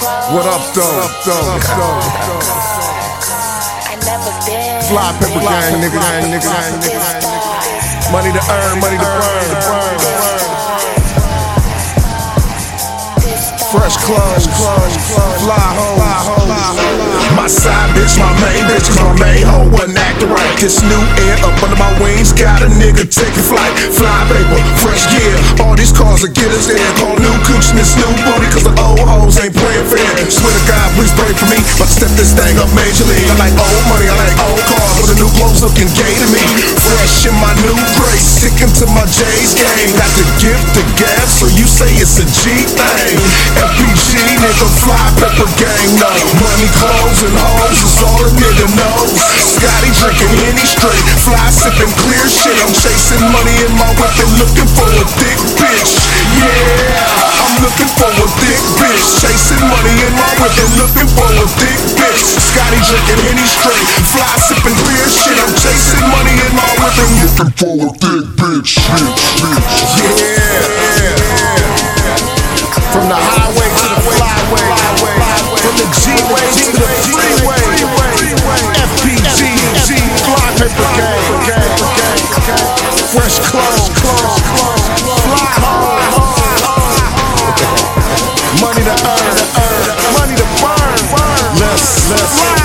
What up, though? Fly paper gang, nigga. Money to earn, money to burn. Fresh clothes, fly home. My side bitch, my main bitch, cause my main hoe wasn't acting right. This new air up under my wings, got a nigga taking flight. Fly paper, fresh gear, all these cars will get us there. Call new cooch and this new booty, cause the old hoes ain't playing fair. Swear to God, please pray for me, but step this thing up major league. I like old money, I like old cars, with the new clothes looking gay to me. Fresh in my new grace, sticking to my J's game. Got the gift, the gab, so you say it's a G thing. FPG, nigga, fly pepper gang, no. Money, clothes, and hoes is all a nigga knows. Scotty drinking Henny straight, fly sipping clear shit. I'm chasing money in my whip and looking for a thick bitch. Yeah, I'm looking for a thick bitch. Chasing money in my whip and looking for a thick bitch. Scotty drinking Henny straight, fly sipping clear shit. I'm chasing money in my whip and looking for a thick bitch. Yeah. From the highway to the flyway, from the G-way to the freeway. FPG, fly paper gang. Fresh clothes, fly home. Money to earn, money to burn. Let's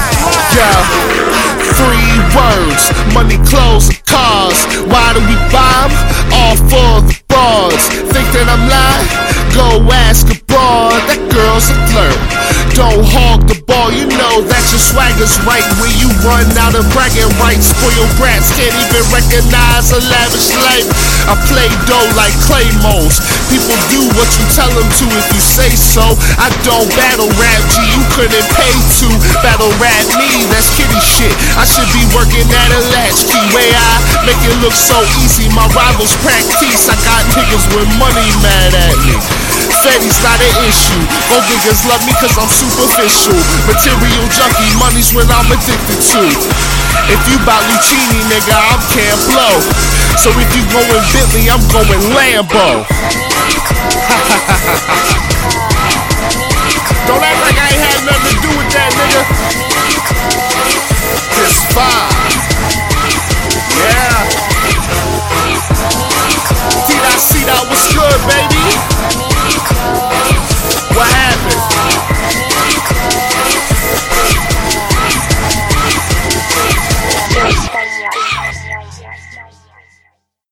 Yo, 3 words, money, clothes, and cars. Why do we buy 'em? All for the bars. Think that I'm lying? Go ask a broad, that girl's a flirt. Don't hog the ball, you know that your swagger's right. When you run out of bragging rights, spoiled brats can't even recognize a lavish life. I play dough like claymores. People do what you tell them to if you say so. I don't battle rap, G, you couldn't pay to battle rap me, that's kiddie shit. I should be working at a latchkey. Way I make it look so easy, my rivals practice. I got niggas with money mad at me. Fetty's not an issue. Gold diggers love me cause I'm superficial. Material junkie, money's what I'm addicted to. If you bout Lucchini, nigga, I'm Camp Blow. So if you going Bentley, I'm going Lambo.